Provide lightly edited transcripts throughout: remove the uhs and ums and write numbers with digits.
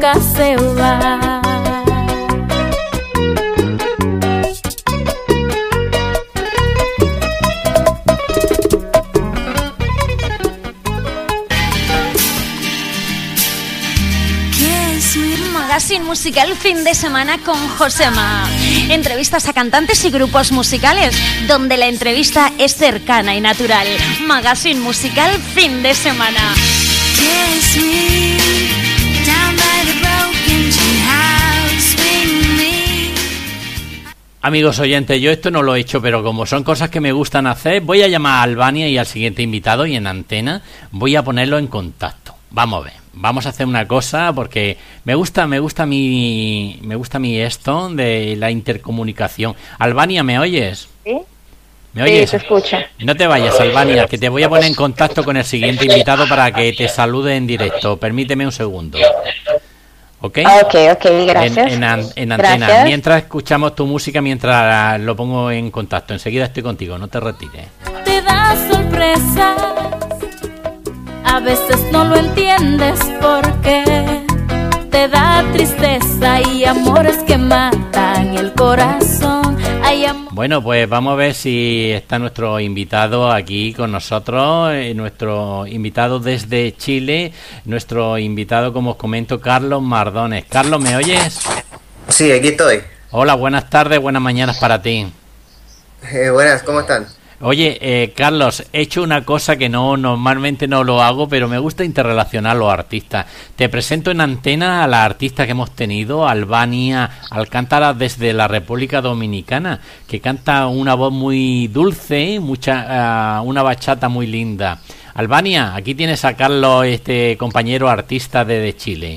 nunca se va. Magazine musical fin de semana con Josema. Entrevistas a cantantes y grupos musicales, donde la entrevista es cercana y natural. Magazine musical fin de semana. Amigos oyentes, yo esto no lo he hecho, pero como son cosas que me gustan hacer, voy a llamar a Albania y al siguiente invitado, y en antena voy a ponerlo en contacto. Vamos a ver. Vamos a hacer una cosa porque me gusta mi esto de la intercomunicación. Albania, ¿me oyes? ¿Sí? ¿Me oyes? Sí, te escucho. No te vayas, Albania, que te voy a poner en contacto con el siguiente invitado para que te salude en directo. Permíteme un segundo. ¿Ok? Ok, gracias. En antena. Gracias. Mientras escuchamos tu música, mientras lo pongo en contacto. Enseguida estoy contigo, no te retires. Te da sorpresa. A veces no lo entiendes porque te da tristeza y amores que matan el corazón. Bueno, pues vamos a ver si está nuestro invitado aquí con nosotros, nuestro invitado desde Chile, nuestro invitado, como os comento, Carlos Mardones. Carlos, ¿me oyes? Sí, aquí estoy. Hola, buenas tardes, buenas mañanas para ti. Buenas, ¿cómo están? Oye, Carlos, he hecho una cosa que normalmente no lo hago, pero me gusta interrelacionar a los artistas. Te presento en antena a la artista que hemos tenido, Albania Alcántara, desde la República Dominicana, que canta una voz muy dulce, una bachata muy linda. Albania, aquí tienes a Carlos, compañero artista de Chile.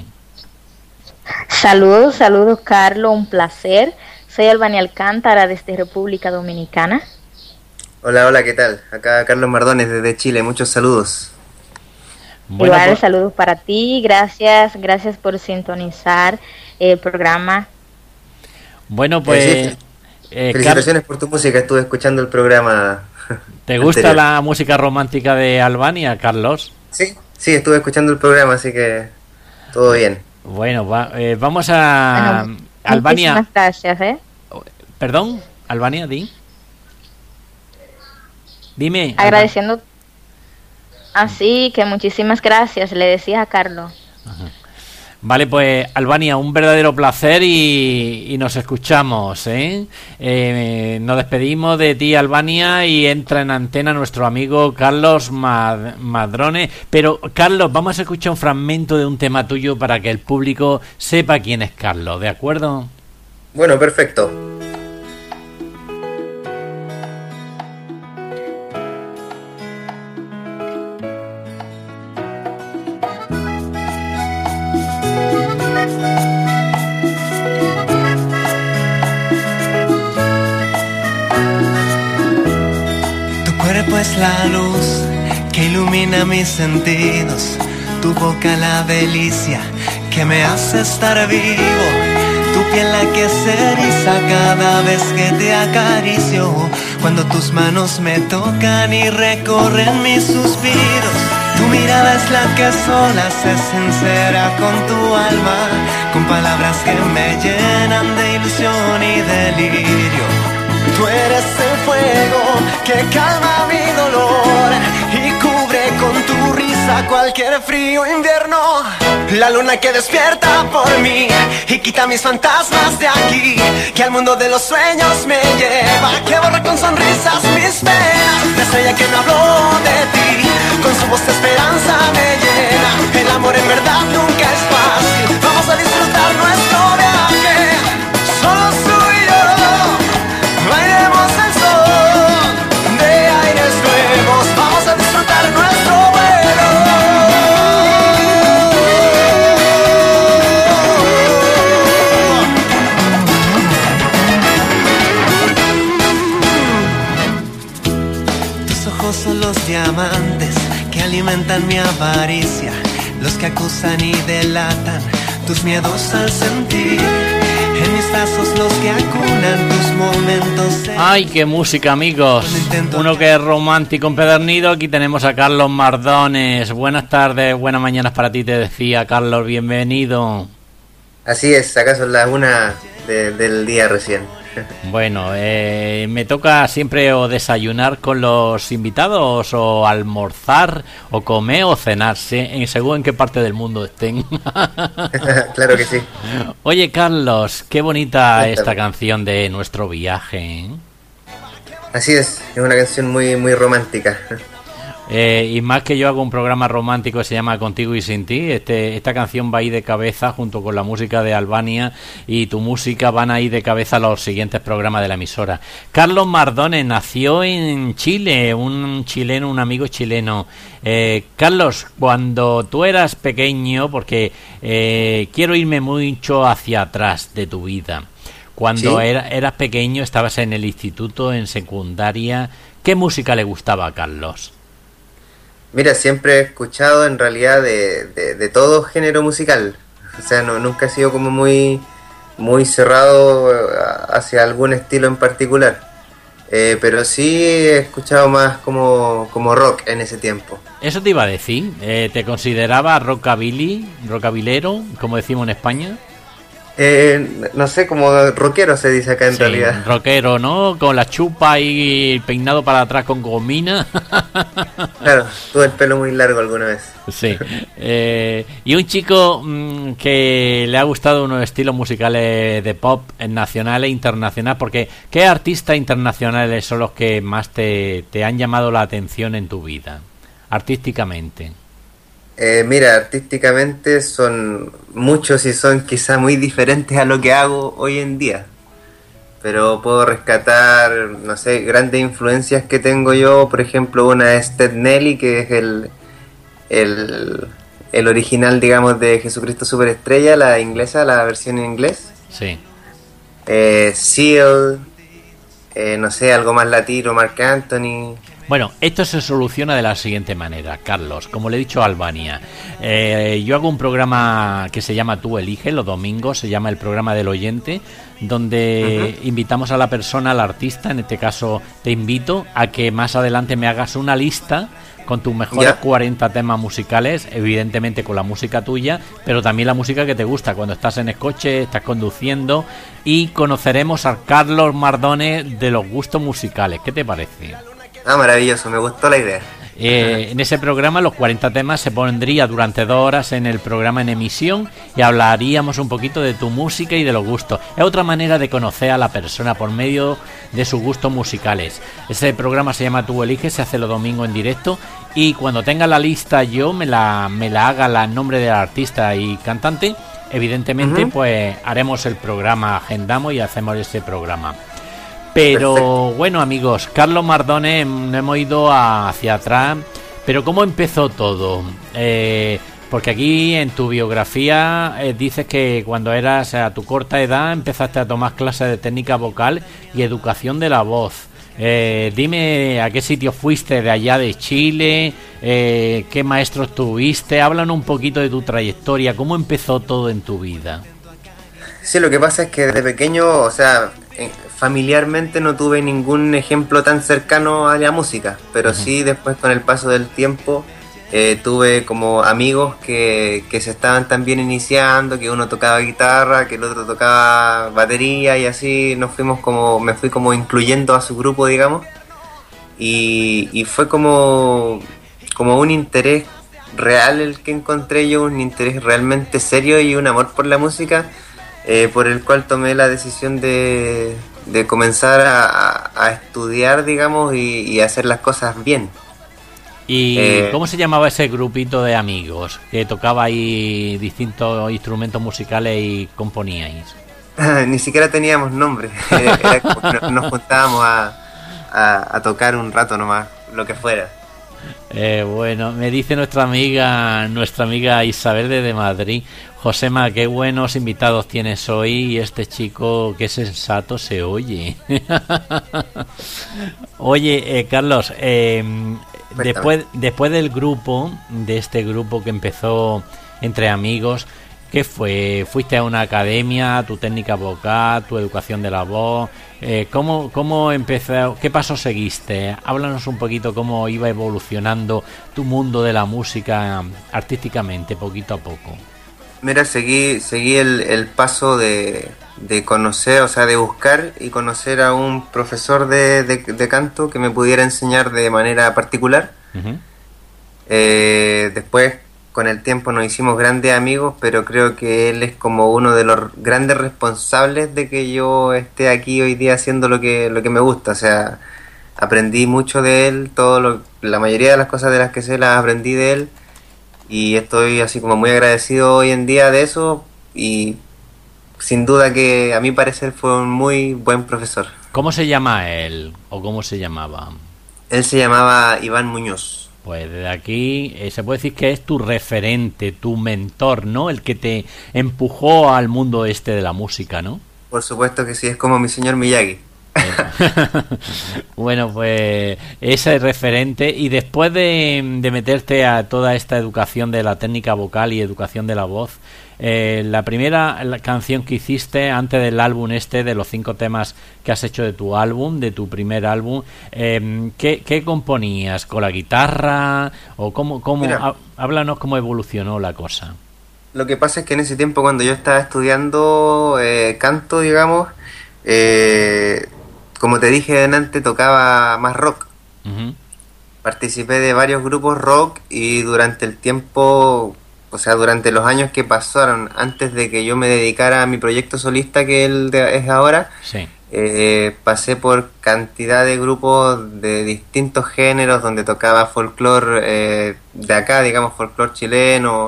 Saludos, Carlos, un placer. Soy Albania Alcántara desde República Dominicana. Hola, ¿qué tal? Acá Carlos Mardones desde Chile, muchos saludos. Bueno, igual, saludos para ti, gracias por sintonizar el programa. Bueno, pues... felicitaciones por tu música, estuve escuchando el programa. ¿Te gusta la música romántica de Albania, Carlos? Sí, estuve escuchando el programa, así que todo bien. Bueno, vamos a... Bueno, Albania... Muchísimas gracias, Perdón, Albania, Dime. Agradeciendo. Así que muchísimas gracias, le decía a Carlos. Ajá. Vale, pues Albania, un verdadero placer y nos escuchamos, nos despedimos de ti, Albania, y entra en antena nuestro amigo Carlos Madrone. Pero Carlos, vamos a escuchar un fragmento de un tema tuyo para que el público sepa quién es Carlos, ¿de acuerdo? Bueno, perfecto. Es la luz que ilumina mis sentidos, tu boca la delicia que me hace estar vivo, tu piel la que se eriza cada vez que te acaricio, cuando tus manos me tocan y recorren mis suspiros, tu mirada es la que sola se sincera con tu alma, con palabras que me llenan de ilusión y delirio. Tú eres el fuego que calma mi dolor y cubre con tu risa cualquier frío invierno. La luna que despierta por mí y quita mis fantasmas de aquí, que al mundo de los sueños me lleva, que borra con sonrisas mis penas. La estrella que me habló de ti, con su voz de esperanza me llena. El amor en verdad nunca es fácil, vamos a disfrutar nuestro viaje, solo tú y yo. Bailemos el sol de aires nuevos, vamos a disfrutar nuestro vuelo. Tus ojos son los diamantes que alimentan mi avaricia, los que acusan y delatan tus miedos al sentir. En mis brazos los que acunan tus momentos. ¡Ay, qué música, amigos! Uno que es romántico empedernido. Aquí tenemos a Carlos Mardones. Buenas tardes, buenas mañanas para ti, te decía Carlos, bienvenido. Así es, acá son las 1 del día recién. Bueno, me toca siempre o desayunar con los invitados o almorzar o comer o cenar, según en qué parte del mundo estén. Claro que sí. Oye, Carlos, qué bonita esta canción de Nuestro Viaje, ¿eh? Así es una canción muy, muy romántica. Y más que yo hago un programa romántico que se llama Contigo y Sin Ti, esta canción va a ir de cabeza junto con la música de Albania y tu música van a ir de cabeza a los siguientes programas de la emisora. Carlos Mardones nació en Chile, un chileno, un amigo chileno. Carlos, cuando tú eras pequeño, porque quiero irme mucho hacia atrás de tu vida, cuando ¿Sí? eras pequeño, estabas en el instituto, en secundaria, ¿qué música le gustaba a Carlos? Mira, siempre he escuchado en realidad de todo género musical. O sea, nunca he sido como muy, muy cerrado hacia algún estilo en particular. Pero sí he escuchado más como rock en ese tiempo. Eso te iba a decir. ¿Te consideraba rockabilero, como decimos en España? No sé, como rockero se dice acá en realidad. Rockero, ¿no? Con la chupa y peinado para atrás con gomina. Claro, tuve el pelo muy largo alguna vez. Sí. Y un chico que le ha gustado unos estilos musicales de pop nacional e internacional, porque ¿qué artistas internacionales son los que más te han llamado la atención en tu vida, artísticamente? Mira, artísticamente son muchos y son quizá muy diferentes a lo que hago hoy en día. Pero puedo rescatar, no sé, grandes influencias que tengo yo. Por ejemplo, una es Ted Nelly, que es el original, digamos, de Jesucristo Superestrella, la inglesa, la versión en inglés. Sí. Seal, no sé, algo más latino, Marc Anthony. Bueno, esto se soluciona de la siguiente manera, Carlos. Como le he dicho a Albania, yo hago un programa que se llama Tú Eliges, los domingos, se llama el programa del oyente, donde invitamos a la persona, al artista, en este caso te invito a que más adelante me hagas una lista con tus mejores 40 temas musicales, evidentemente con la música tuya, pero también la música que te gusta cuando estás en el coche, estás conduciendo, y conoceremos a Carlos Mardones de los gustos musicales. ¿Qué te parece? Ah, maravilloso, me gustó la idea. En ese programa los 40 temas se pondría durante 2 horas en el programa en emisión y hablaríamos un poquito de tu música y de los gustos. Es otra manera de conocer a la persona por medio de sus gustos musicales. Ese programa se llama Tú Eliges, se hace los domingos en directo, y cuando tenga la lista yo me la haga el nombre del artista y cantante, evidentemente pues haremos el programa, agendamos y hacemos ese programa. Pero perfecto. Bueno, amigos, Carlos Mardones, no hemos ido hacia atrás, pero ¿cómo empezó todo? Porque aquí en tu biografía dices que cuando eras a tu corta edad empezaste a tomar clases de técnica vocal y educación de la voz. Dime a qué sitio fuiste de allá de Chile, qué maestros tuviste, háblanos un poquito de tu trayectoria, cómo empezó todo en tu vida. Sí, lo que pasa es que desde pequeño, o sea, familiarmente no tuve ningún ejemplo tan cercano a la música, pero sí después con el paso del tiempo tuve como amigos que se estaban también iniciando, que uno tocaba guitarra, que el otro tocaba batería, y así me fui como incluyendo a su grupo, digamos, y fue como un interés real el que encontré yo, un interés realmente serio y un amor por la música, por el cual tomé la decisión de comenzar a estudiar, digamos, y hacer las cosas bien. ¿Y cómo se llamaba ese grupito de amigos que tocaba ahí distintos instrumentos musicales y componíais? Ni siquiera teníamos nombre. Era como que nos juntábamos a tocar un rato nomás, lo que fuera. Bueno, me dice nuestra amiga Isabel desde Madrid: Josema, qué buenos invitados tienes hoy, y este chico qué sensato se oye. Oye, Carlos, después del grupo, de este grupo que empezó entre amigos, ¿qué fue? ¿Fuiste a una academia, tu técnica vocal, tu educación de la voz? ¿Cómo empezó? ¿Qué paso seguiste? Háblanos un poquito cómo iba evolucionando tu mundo de la música artísticamente, poquito a poco. Mira, seguí el paso de conocer, o sea, de buscar y conocer a un profesor de canto que me pudiera enseñar de manera particular. Uh-huh. Después, con el tiempo nos hicimos grandes amigos, pero creo que él es como uno de los grandes responsables de que yo esté aquí hoy día haciendo lo que me gusta. O sea, aprendí mucho de él, la mayoría de las cosas de las que sé las aprendí de él, y estoy así como muy agradecido hoy en día de eso, y sin duda que a mi parecer fue un muy buen profesor. ¿Cómo se llama él o cómo se llamaba? Él se llamaba Iván Muñoz. Pues desde aquí se puede decir que es tu referente, tu mentor, ¿no? El que te empujó al mundo de la música, ¿no? Por supuesto que sí, es como mi señor Miyagi. Bueno, pues ese referente. Y después de meterte a toda esta educación de la técnica vocal y educación de la voz, la primera canción que hiciste antes del álbum de los 5 temas que has hecho de tu álbum, de tu primer álbum, ¿qué componías? ¿Con la guitarra? ¿O cómo? Mira, háblanos cómo evolucionó la cosa. Lo que pasa es que en ese tiempo, cuando yo estaba estudiando canto, digamos, como te dije antes, tocaba más rock. Uh-huh. Participé de varios grupos rock y durante el tiempo, o sea, durante los años que pasaron antes de que yo me dedicara a mi proyecto solista, que es ahora, sí. Pasé por cantidad de grupos de distintos géneros donde tocaba folclore de acá, digamos, folclore chileno,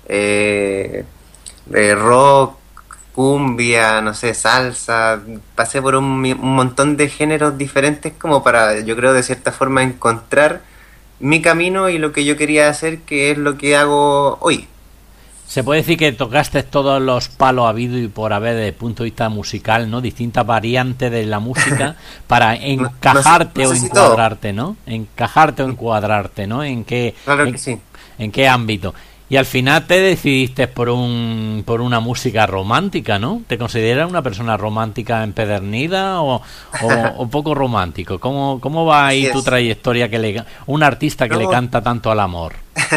rock, cumbia, no sé, salsa. Pasé por un montón de géneros diferentes como para, yo creo, de cierta forma encontrar mi camino y lo que yo quería hacer, que es lo que hago hoy. Se puede decir que tocaste todos los palos habido y por haber desde el punto de vista musical, ¿no? Distintas variantes de la música para encajarte o encuadrarte, ¿no? Encajarte o encuadrarte, ¿no? Claro que sí. ¿En qué ámbito? Y al final te decidiste por una música romántica, ¿no? ¿Te consideras una persona romántica empedernida o poco romántico? ¿Cómo va ahí tu trayectoria, un artista que le canta tanto al amor?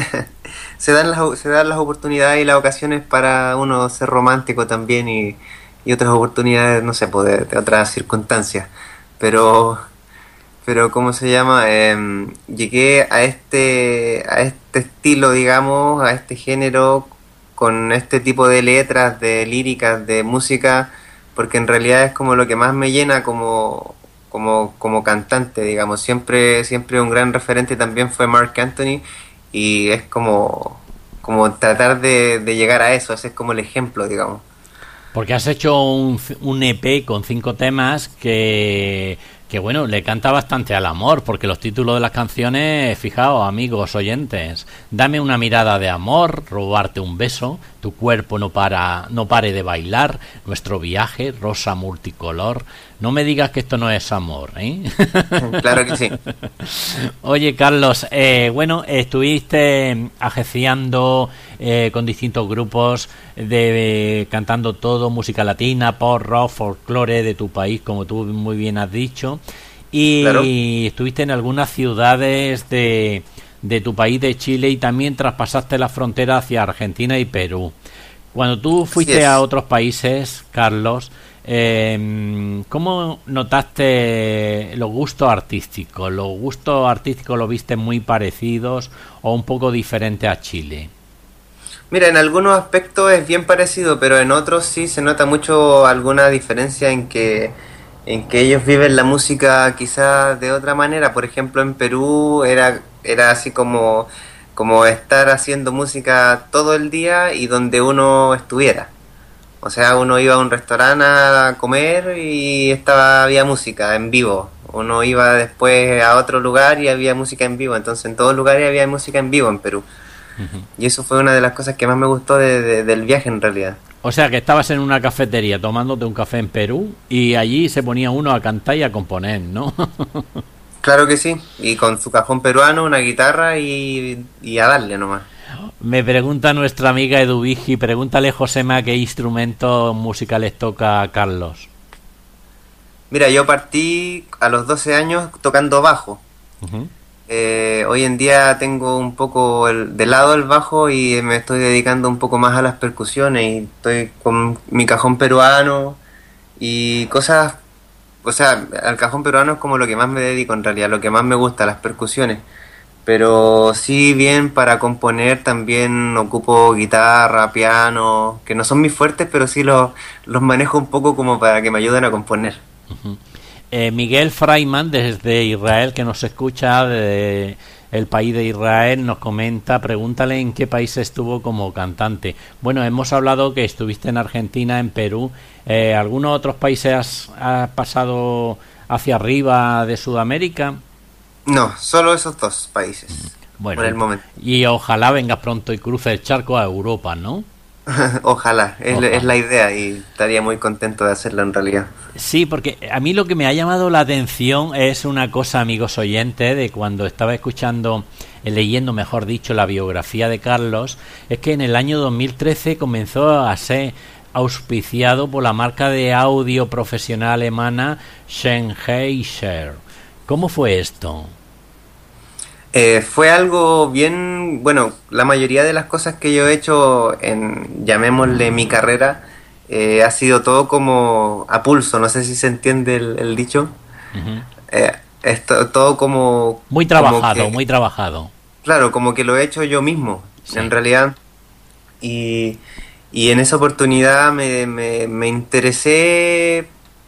Se dan las oportunidades y las ocasiones para uno ser romántico también y otras oportunidades, no sé, de otras circunstancias. Pero ¿cómo se llama? Llegué a este estilo, digamos, a este género, con este tipo de letras, de líricas, de música, porque en realidad es como lo que más me llena como cantante, digamos. Siempre un gran referente también fue Marc Anthony, y es como tratar de llegar a eso. Ese es como el ejemplo, digamos. Porque has hecho un EP con 5 temas que bueno, le canta bastante al amor, porque los títulos de las canciones, fijaos, amigos oyentes: dame una mirada de amor, robarte un beso, tu cuerpo no pare de bailar, nuestro viaje, rosa multicolor. No me digas que esto no es amor, ¿eh? Claro que sí. Oye, Carlos, bueno, estuviste agenciando con distintos grupos, cantando todo, música latina, pop, rock, folclore de tu país, como tú muy bien has dicho. Y claro, estuviste en algunas ciudades de tu país, de Chile, y también traspasaste la frontera hacia Argentina y Perú. Cuando tú fuiste a otros países, Carlos, ¿cómo notaste los gustos artísticos? ¿Los gustos artísticos los viste muy parecidos o un poco diferentes a Chile? Mira, en algunos aspectos es bien parecido, pero en otros sí se nota mucho alguna diferencia en que ellos viven la música quizás de otra manera. Por ejemplo, en Perú era así como estar haciendo música todo el día y donde uno estuviera. O sea, uno iba a un restaurante a comer y había música en vivo. Uno iba después a otro lugar y había música en vivo. Entonces en todos lugares había música en vivo en Perú. Uh-huh. Y eso fue una de las cosas que más me gustó del viaje en realidad. O sea, que estabas en una cafetería tomándote un café en Perú y allí se ponía uno a cantar y a componer, ¿no? Claro que sí, y con su cajón peruano, una guitarra y a darle nomás. Me pregunta nuestra amiga Eduvigi, pregúntale, Josema, qué instrumentos musicales toca Carlos. Mira, yo partí a los 12 años tocando bajo. Uh-huh. Hoy en día tengo un poco de lado el bajo y me estoy dedicando un poco más a las percusiones y estoy con mi cajón peruano y cosas, o sea, al cajón peruano es como lo que más me dedico en realidad, lo que más me gusta, las percusiones. Pero sí, bien, para componer también ocupo guitarra, piano, que no son mis fuertes, pero sí los manejo un poco como para que me ayuden a componer. Uh-huh. Miguel Freiman, desde Israel, que nos escucha, de el país de Israel, nos comenta, pregúntale en qué país estuvo como cantante. Bueno, hemos hablado que estuviste en Argentina, en Perú. ¿Algunos otros países has pasado hacia arriba de Sudamérica? No, solo esos dos países, bueno, por el momento. Y ojalá vengas pronto y cruce el charco a Europa, ¿no? Ojalá, es la idea y estaría muy contento de hacerlo en realidad. Sí, porque a mí lo que me ha llamado la atención es una cosa, amigos oyentes, de cuando estaba escuchando, leyendo mejor dicho, la biografía de Carlos, es que en el año 2013 comenzó a ser auspiciado por la marca de audio profesional alemana Sennheiser. ¿Cómo fue esto? Fue algo bien, bueno, la mayoría de las cosas que yo he hecho llamémosle mi carrera, ha sido todo como a pulso, no sé si se entiende el dicho. Uh-huh. Todo como... Muy trabajado, muy trabajado. Claro, como que lo he hecho yo mismo, sí. En realidad. Y en esa oportunidad me interesé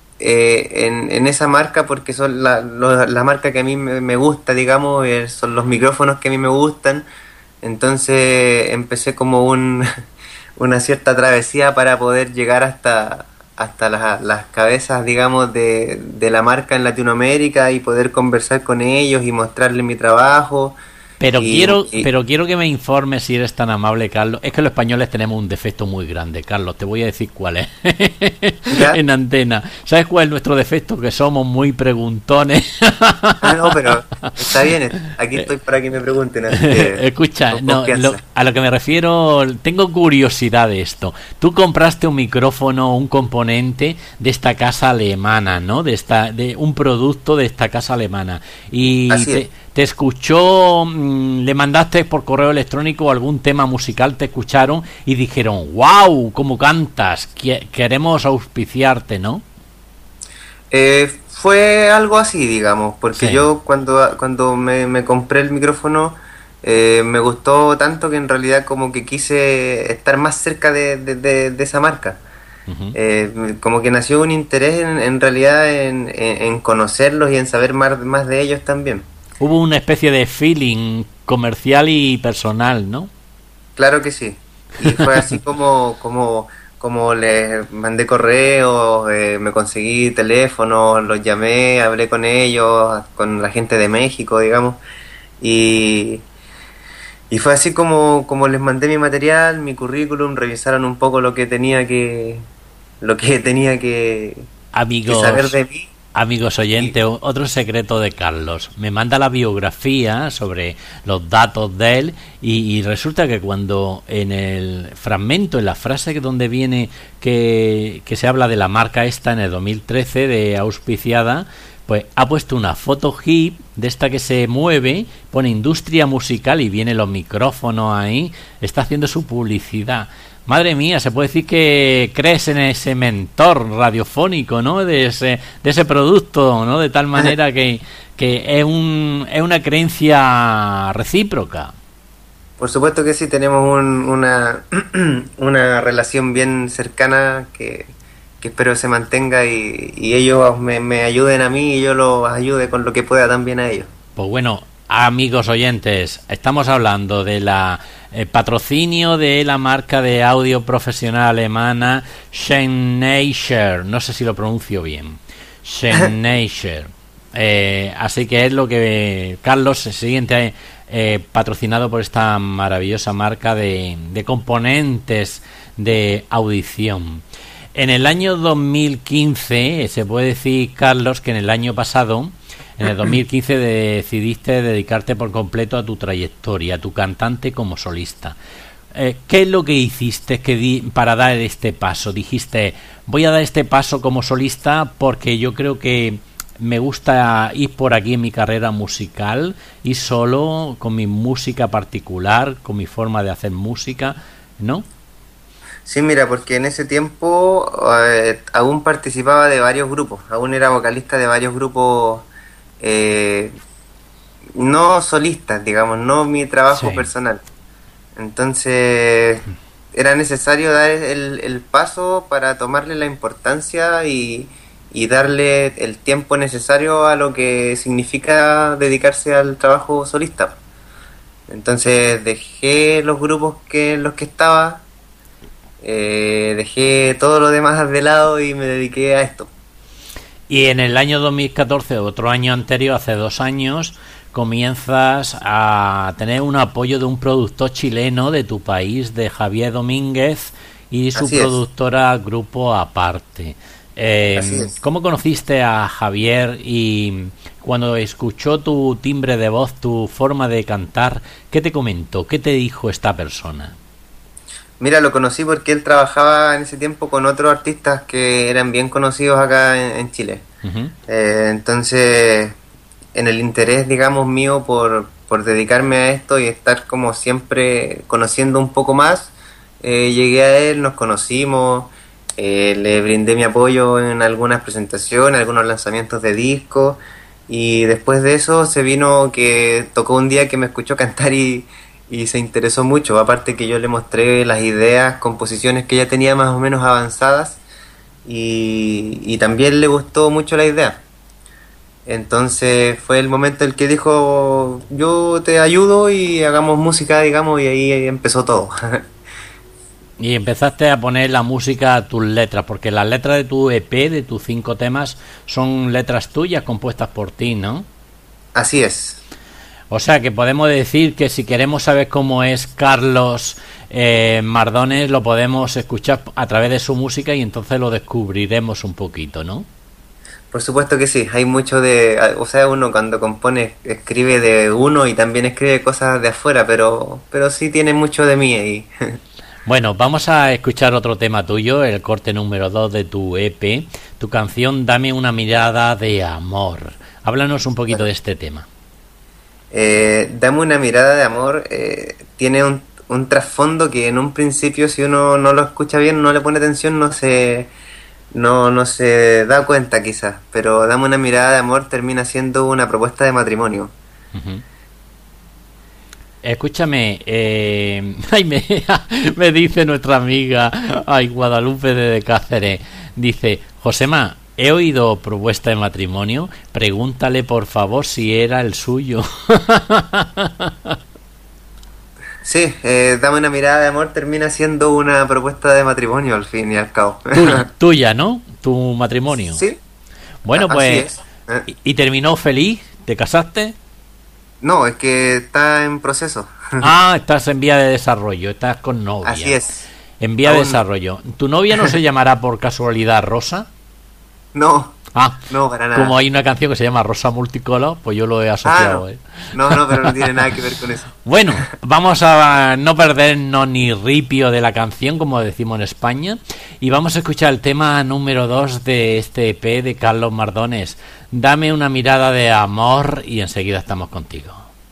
en esa marca porque son la marca que a mí me gusta, digamos, son los micrófonos que a mí me gustan. Entonces empecé como una cierta travesía para poder llegar hasta las cabezas, digamos, de la marca en Latinoamérica y poder conversar con ellos y mostrarles mi trabajo. Pero quiero que me informes, si eres tan amable, Carlos. Es que los españoles tenemos un defecto muy grande, Carlos. Te voy a decir cuál es. En antena. ¿Sabes cuál es nuestro defecto? Que somos muy preguntones. No, pero está bien. Aquí estoy para que me pregunten. Escucha, a lo que me refiero, tengo curiosidad de esto. Tú compraste un micrófono, un componente de esta casa alemana, ¿no? De un producto de esta casa alemana. Y te escuchó, le mandaste por correo electrónico algún tema musical, te escucharon y dijeron, wow, cómo cantas, queremos auspiciarte, ¿no? Fue algo así, digamos, porque sí. Yo cuando me compré el micrófono me gustó tanto que en realidad como que quise estar más cerca de esa marca. Uh-huh. Como que nació un interés en realidad en conocerlos y en saber más de ellos también. Hubo una especie de feeling comercial y personal, ¿no? Claro que sí. Y fue así como les mandé correos, me conseguí teléfonos, los llamé, hablé con ellos, con la gente de México, digamos. Y fue así como les mandé mi material, mi currículum, revisaron un poco lo que tenía que saber de mí. Amigos oyentes, otro secreto de Carlos. Me manda la biografía sobre los datos de él y resulta que cuando en el fragmento, en la frase donde viene que se habla de la marca esta en el 2013 de auspiciada, pues ha puesto una foto hip de esta que se mueve, pone industria musical y vienen los micrófonos ahí, está haciendo su publicidad. Madre mía, se puede decir que crees en ese mentor radiofónico, ¿no? De ese producto, ¿no? De tal manera que es una creencia recíproca. Por supuesto que sí, tenemos una relación bien cercana que espero se mantenga y ellos me ayuden a mí y yo los ayude con lo que pueda también a ellos. Pues bueno, amigos oyentes, estamos hablando de el patrocinio de la marca de audio profesional alemana Sennheiser, no sé si lo pronuncio bien, Sennheiser. Así que es lo que Carlos se siente patrocinado por esta maravillosa marca de componentes de audición. En el año 2015, se puede decir, Carlos, que en el año pasado, en el 2015, decidiste dedicarte por completo a tu trayectoria, a tu cantante como solista. ¿Qué es lo que hiciste para dar este paso? Dijiste, voy a dar este paso como solista porque yo creo que me gusta ir por aquí en mi carrera musical y solo con mi música particular, con mi forma de hacer música, ¿no? Sí, mira, porque en ese tiempo aún participaba de varios grupos, aún era vocalista de varios grupos, no solistas, digamos, no mi trabajo personal. Entonces era necesario dar el paso para tomarle la importancia y darle el tiempo necesario a lo que significa dedicarse al trabajo solista. Entonces dejé los grupos en los que estaba, dejé todo lo demás de lado y me dediqué a esto. Y en el año 2014, otro año anterior, hace 2 años, comienzas a tener un apoyo de un productor chileno de tu país, de Javier Domínguez, y su productora Grupo Aparte. ¿Cómo conociste a Javier y cuando escuchó tu timbre de voz, tu forma de cantar, qué te comentó, qué te dijo esta persona? Mira, lo conocí porque él trabajaba en ese tiempo con otros artistas que eran bien conocidos acá en Chile. Uh-huh. Entonces, en el interés, digamos, mío por dedicarme a esto y estar como siempre conociendo un poco más, llegué a él, nos conocimos, le brindé mi apoyo en algunas presentaciones, algunos lanzamientos de discos, y después de eso se vino que tocó un día que me escuchó cantar y se interesó mucho, aparte que yo le mostré las ideas, composiciones que ya tenía más o menos avanzadas, y también le gustó mucho la idea. Entonces fue el momento en el que dijo, yo te ayudo y hagamos música, digamos, y ahí empezó todo. Y empezaste a poner la música a tus letras, porque las letras de tu EP, de tus 5 temas, son letras tuyas compuestas por ti, ¿no? Así es. O sea que podemos decir que si queremos saber cómo es Carlos Mardones, lo podemos escuchar a través de su música y entonces lo descubriremos un poquito, ¿no? Por supuesto que sí, hay mucho o sea, uno cuando compone escribe de uno y también escribe cosas de afuera, pero sí tiene mucho de mí ahí. Bueno, vamos a escuchar otro tema tuyo, el corte número 2 de tu EP, tu canción Dame una mirada de amor. Háblanos un poquito de este tema. Dame una mirada de amor tiene un trasfondo que en un principio, si uno no lo escucha bien, no le pone atención, no se da cuenta quizás, pero Dame una mirada de amor termina siendo una propuesta de matrimonio. Uh-huh. Escúchame, me dice nuestra amiga Guadalupe de Cáceres, dice, Josema, he oído propuesta de matrimonio, pregúntale por favor si era el suyo. Sí, Dame una mirada de amor termina siendo una propuesta de matrimonio al fin y al cabo. Tuya, ¿no? Tu matrimonio. Sí. Bueno, pues, ¿y terminó feliz? ¿Te casaste? No, es que está en proceso. Ah, estás en vía de desarrollo, estás con novia. Así es. En vía de desarrollo. ¿Tu novia no se llamará por casualidad Rosa? No. Ah, no, para nada. Como hay una canción que se llama Rosa Multicolor, pues yo lo he asociado. No, pero no tiene nada que ver con eso. Bueno, vamos a no perdernos ni ripio de la canción, como decimos en España, y vamos a escuchar el tema número 2 de este EP de Carlos Mardones. Dame una mirada de amor y enseguida estamos contigo.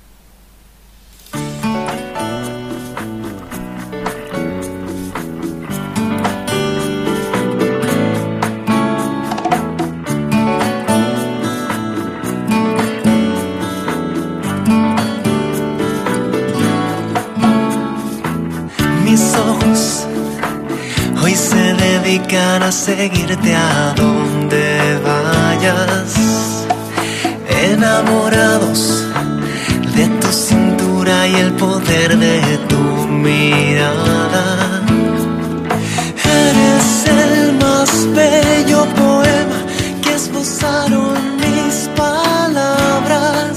Mis ojos hoy se dedican a seguirte a donde vayas, enamorados de tu cintura y el poder de tu mirada. Eres el más bello poema que esbozaron mis palabras.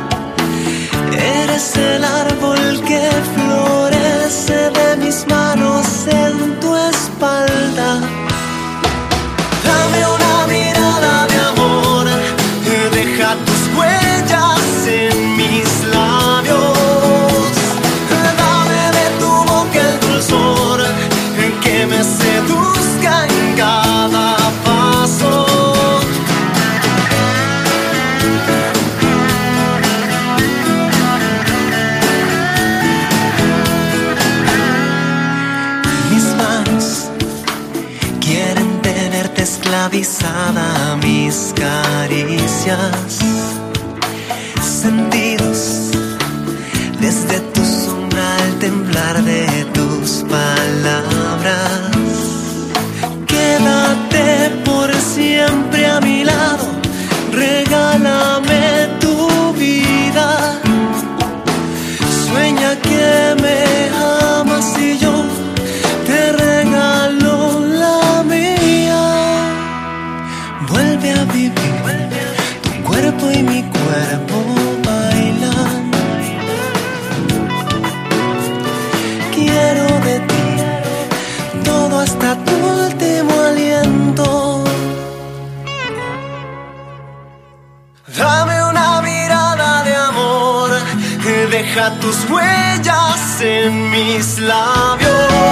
Eres el árbol que florece de mis manos en tu espalda. Dame una mirada de amor, deja tus huellas en mis labios. Dame de tu boca el dulzor mente esclavizada a mis caricias, sentidos desde tu sombra al temblar de tus palabras. Quédate por siempre a mi lado, regálame tu vida. Sueña que me amas y yo te regalo la mía. Vuelve a vivir, tu cuerpo y mi cuerpo bailan. Quiero de ti todo hasta tu último aliento. Dame una mirada de amor, deja tus huellas en mis labios.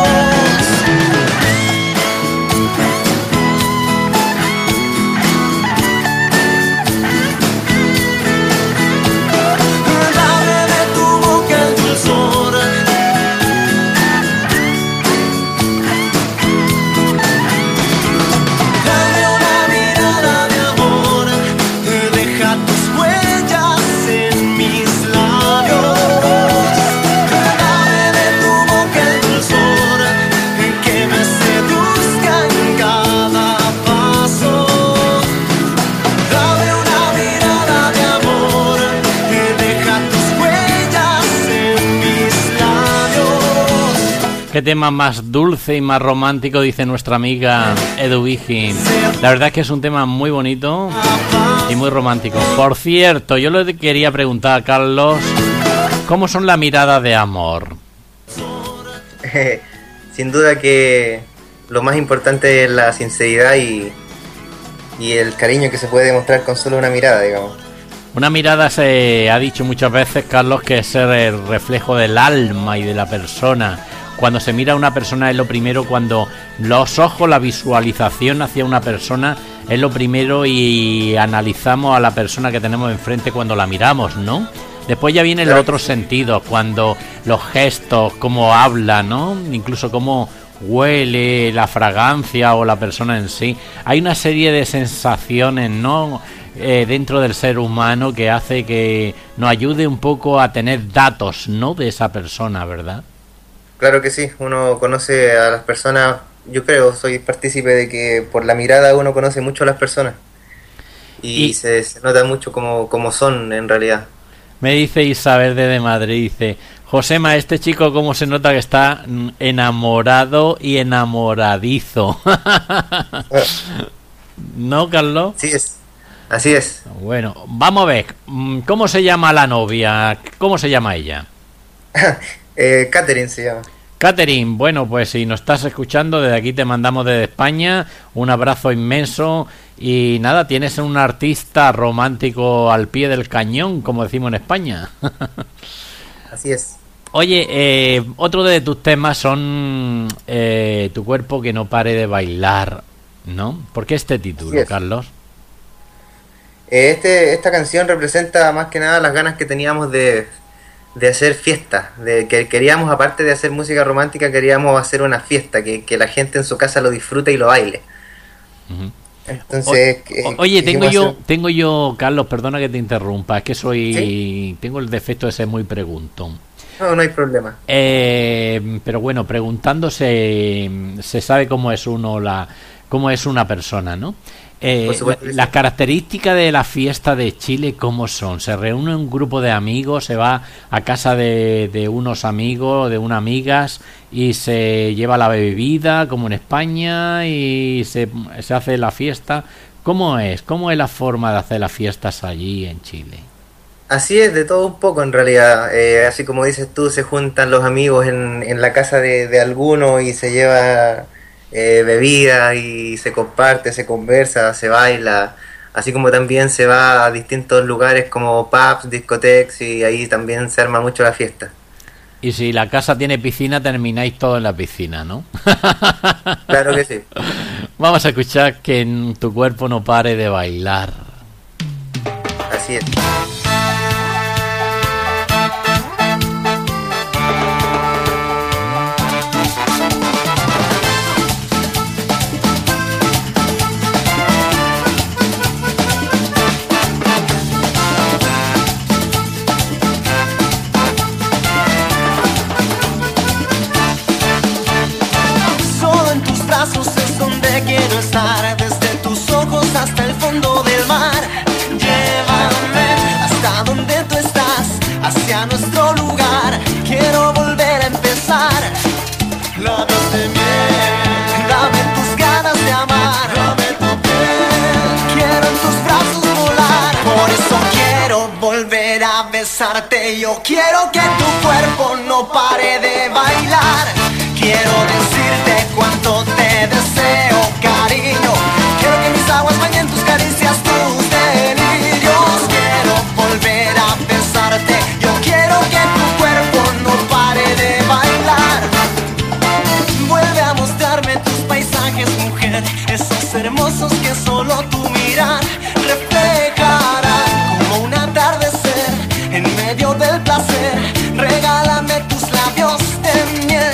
Qué tema más dulce y más romántico, dice nuestra amiga Edu Vigi. La verdad es que es un tema muy bonito y muy romántico. Por cierto, yo le quería preguntar a Carlos, ¿cómo son las miradas de amor? Sin duda que lo más importante es la sinceridad y el cariño que se puede demostrar con solo una mirada, digamos. Una mirada, se ha dicho muchas veces, Carlos, que es el reflejo del alma y de la persona. Cuando se mira a una persona es lo primero, cuando los ojos, la visualización hacia una persona es lo primero, y analizamos a la persona que tenemos enfrente cuando la miramos, ¿no? Después ya vienen los otros sentidos, cuando los gestos, cómo habla, ¿no? Incluso cómo huele, la fragancia o la persona en sí. Hay una serie de sensaciones, ¿no? Dentro del ser humano que hace que nos ayude un poco a tener datos, ¿no? De esa persona, ¿verdad? Claro que sí, uno conoce a las personas, yo creo, soy partícipe de que por la mirada uno conoce mucho a las personas y se nota mucho cómo son en realidad. Me dice Isabel de Madrid, dice: Josema, este chico cómo se nota que está enamorado y enamoradizo. ¿No, Carlos? Sí es, así es. Bueno, vamos a ver, ¿cómo se llama la novia? ¿Cómo se llama ella? Catherine se llama. Catherine, bueno, pues si nos estás escuchando, desde aquí te mandamos desde España un abrazo inmenso. Y nada, tienes un artista romántico al pie del cañón, como decimos en España. Así es. Oye, otro de tus temas son Tu cuerpo que no pare de bailar, ¿no? ¿Por qué este título, Carlos? Esta canción representa más que nada las ganas que teníamos de hacer fiesta, de que queríamos, aparte de hacer música romántica, queríamos hacer una fiesta, que la gente en su casa lo disfrute y lo baile. Uh-huh. Entonces, oye, tengo yo, Carlos, perdona que te interrumpa, es que ¿sí? Tengo el defecto de ser muy preguntón. No hay problema. Pero bueno, preguntando se sabe cómo es cómo es una persona, ¿no? Las características de la fiesta de Chile, ¿cómo son? ¿Se reúne un grupo de amigos, se va a casa de unos amigos, de unas amigas, y se lleva la bebida como en España y se hace la fiesta? ¿Cómo es? ¿Cómo es la forma de hacer las fiestas allí en Chile? Así es, de todo un poco en realidad. Así como dices tú, se juntan los amigos en la casa de alguno y se lleva bebida y se comparte, se conversa, se baila, así como también se va a distintos lugares como pubs, discotecas, y ahí también se arma mucho la fiesta. Y si la casa tiene piscina, termináis todo en la piscina, ¿no? Claro que sí. Vamos a escuchar Que en tu cuerpo no pare de bailar. Así es. donde quiero estar, desde tus ojos hasta el fondo del mar. Llévame hasta donde tú estás, hacia nuestro lugar. Quiero volver a empezar. Labios de miel, dame tus ganas de amar. Dame tu piel, quiero en tus brazos volar. Por eso quiero volver a besarte. Yo quiero que tu cuerpo no pare de bailar. Quiero decirte cuánto te deseo, cariño. Quiero que mis aguas bañen tus caricias, tus delirios. Quiero volver a besarte. Yo quiero que tu cuerpo no pare de bailar. Vuelve a mostrarme tus paisajes, mujer, esos hermosos que solo tu mirar reflejará como un atardecer en medio del placer. Regálame tus labios de miel,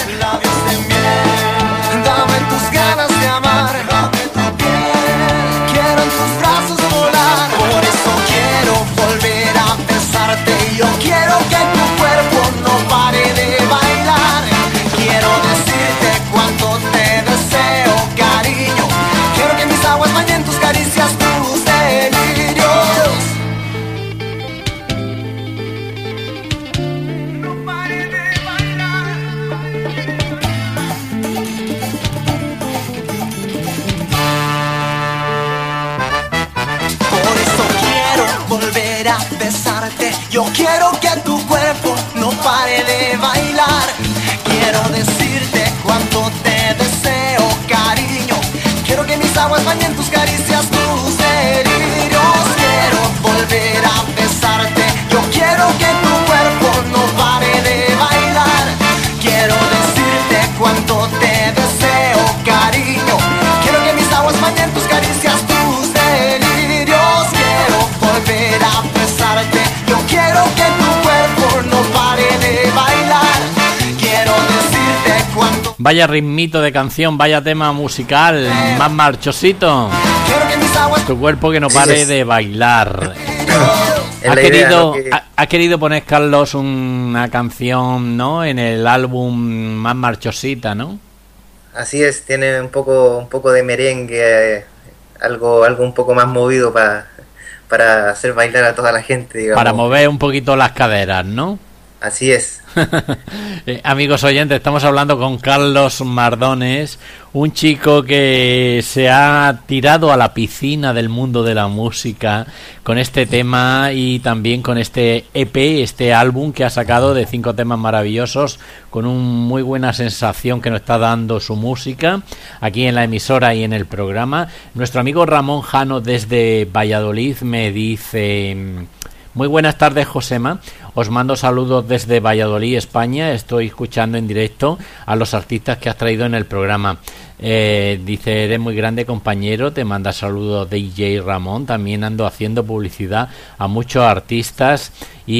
dame tus ganas de amar, dame tu piel, quiero en tus brazos volar. Por eso quiero volver a besarte. Yo quiero que tu cuerpo no pare de bailar. Quiero decirte cuánto te deseo, cariño. Quiero que mis aguas bañen tus caricias, tus delirios. No pare de bailar. Por eso quiero volver a besarte. Yo quiero que tu cuerpo no pare de bailar. Quiero decirte cuánto te deseo, cariño. Quiero que mis aguas bañen tus caricias, tus delirios. Quiero volver a besarte. Yo quiero que tu cuerpo no pare de bailar. Quiero decirte cuánto te deseo, cariño. Quiero que mis aguas bañen tus caricias, tus delirios. Quiero volver a besarte. Yo quiero que tu cuerpo no pare de bailar. Quiero decirte cuánto. Vaya ritmito de canción, vaya tema musical, más marchosito. Quiero que mis aguas. Tu cuerpo que no pare de bailar. Es Ha querido poner, Carlos, una canción, ¿no? En el álbum más marchosita, ¿no? Así es, tiene un poco de merengue, algo un poco más movido para hacer bailar a toda la gente, digamos. Para mover un poquito las caderas, ¿no? Así es. Amigos oyentes, estamos hablando con Carlos Mardones, un chico que se ha tirado a la piscina del mundo de la música con este tema y también con este EP, este álbum que ha sacado de 5 temas maravillosos, con una muy buena sensación que nos está dando su música aquí en la emisora y en el programa. Nuestro amigo Ramón Jano desde Valladolid me dice: muy buenas tardes, Josema. Os mando saludos desde Valladolid, España. Estoy escuchando en directo a los artistas que has traído en el programa. Dice: eres muy grande, compañero. Te manda saludos DJ Ramón. También ando haciendo publicidad a muchos artistas.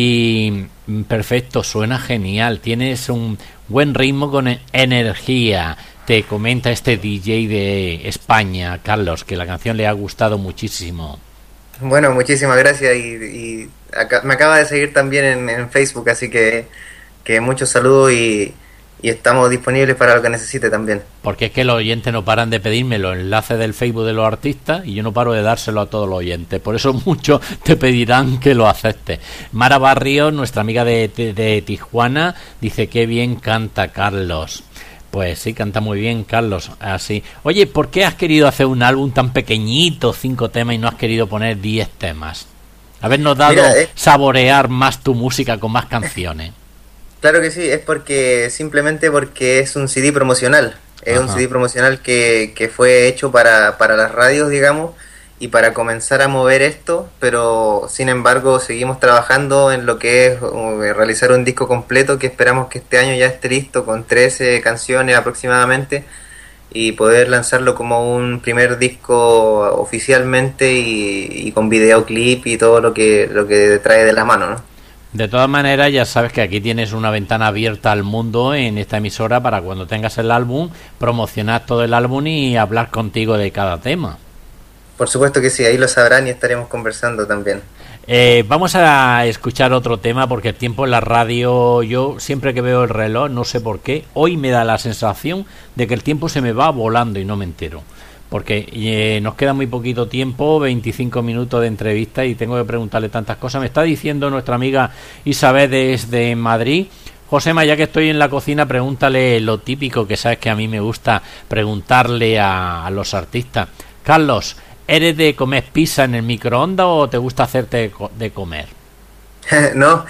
Y perfecto, suena genial. Tienes un buen ritmo con energía. Te comenta este DJ de España, Carlos, que la canción le ha gustado muchísimo. Bueno, muchísimas gracias y me acaba de seguir también en Facebook, así que muchos saludos y estamos disponibles para lo que necesite también. Porque es que los oyentes no paran de pedirme los enlaces del Facebook de los artistas y yo no paro de dárselo a todos los oyentes, por eso muchos te pedirán que lo aceptes. Mara Barrio, nuestra amiga de Tijuana, dice: qué bien canta Carlos. Pues sí, canta muy bien, Carlos, así. Oye, ¿por qué has querido hacer un álbum tan pequeñito, 5 temas, y no has querido poner 10 temas? Habernos dado saborear más tu música con más canciones. Claro que sí, es simplemente porque es un CD promocional. Es un CD promocional que fue hecho para las radios, digamos, y para comenzar a mover esto, pero sin embargo seguimos trabajando en lo que es realizar un disco completo, que esperamos que este año ya esté listo con 13 canciones aproximadamente y poder lanzarlo como un primer disco oficialmente y con videoclip y todo lo que trae de la mano, ¿no? De todas maneras, ya sabes que aquí tienes una ventana abierta al mundo en esta emisora para cuando tengas el álbum, promocionar todo el álbum y hablar contigo de cada tema. Por supuesto que sí, ahí lo sabrán y estaremos conversando también. Vamos a escuchar otro tema porque el tiempo en la radio, yo siempre que veo el reloj, no sé por qué, hoy me da la sensación de que el tiempo se me va volando y no me entero. porque nos queda muy poquito tiempo, 25 minutos de entrevista y tengo que preguntarle tantas cosas. Me está diciendo nuestra amiga Isabel desde Madrid. Josema, ya que estoy en la cocina, pregúntale lo típico que sabes que a mí me gusta preguntarle a los artistas. Carlos, ¿eres de comer pizza en el microondas o te gusta hacerte de comer? No,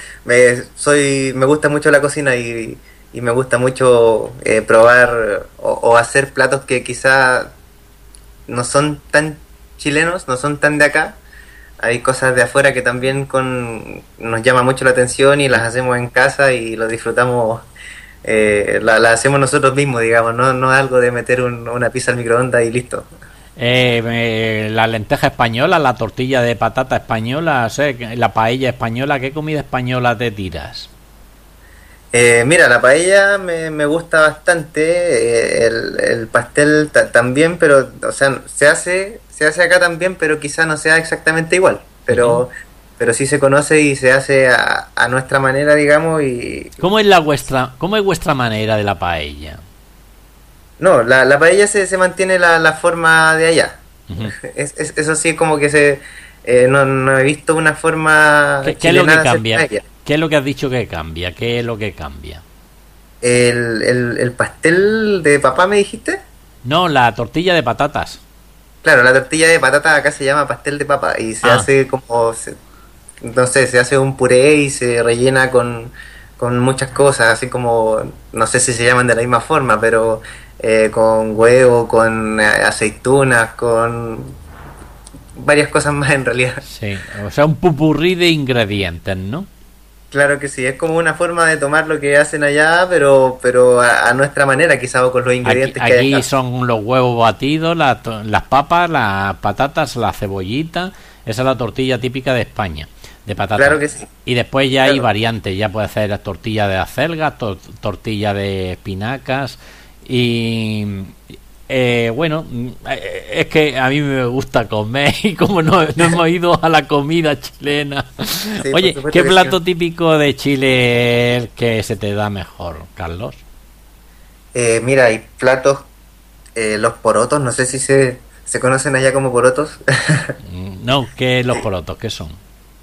me gusta mucho la cocina y me gusta mucho probar o hacer platos que quizá no son tan chilenos, no son tan de acá. Hay cosas de afuera que también nos llama mucho la atención y las hacemos en casa y lo disfrutamos, la hacemos nosotros mismos, digamos, no es algo de meter una pizza al microondas y listo. La lenteja española, la tortilla de patata española, la paella española, ¿qué comida española te tiras? Mira, la paella me gusta bastante, el pastel también, pero, o sea, se hace acá también, pero quizá no sea exactamente igual, pero sí se conoce y se hace a nuestra manera, digamos. Y ¿Cómo es vuestra manera de la paella? No, la paella se mantiene la forma de allá. Eso sí, como que no he visto una forma. ¿Qué es lo que cambia? ¿Qué es lo que has dicho que cambia? ¿Qué es lo que cambia? ¿El pastel de papá me dijiste? No, la tortilla de patatas. Claro, la tortilla de patata acá se llama pastel de papa y se hace como, no sé, se hace un puré y se rellena con muchas cosas, así como, no sé si se llaman de la misma forma, pero con huevo, con aceitunas, con varias cosas más en realidad. Sí, o sea, un pupurrí de ingredientes, ¿no? Claro que sí, es como una forma de tomar lo que hacen allá, pero a nuestra manera, quizá, o con los ingredientes que hay acá. Aquí son los huevos batidos, las papas, las patatas, la cebollita. Esa es la tortilla típica de España, de patatas. Claro que sí. Y después ya hay variantes, ya puede hacer tortilla de acelgas, tortilla de espinacas y... bueno, es que a mí me gusta comer y como no hemos ido a la comida chilena. Sí, oye, ¿qué plato típico de Chile es que se te da mejor, Carlos? Mira, hay platos, los porotos, no sé si se conocen allá como porotos. No, ¿qué los porotos? ¿Qué son?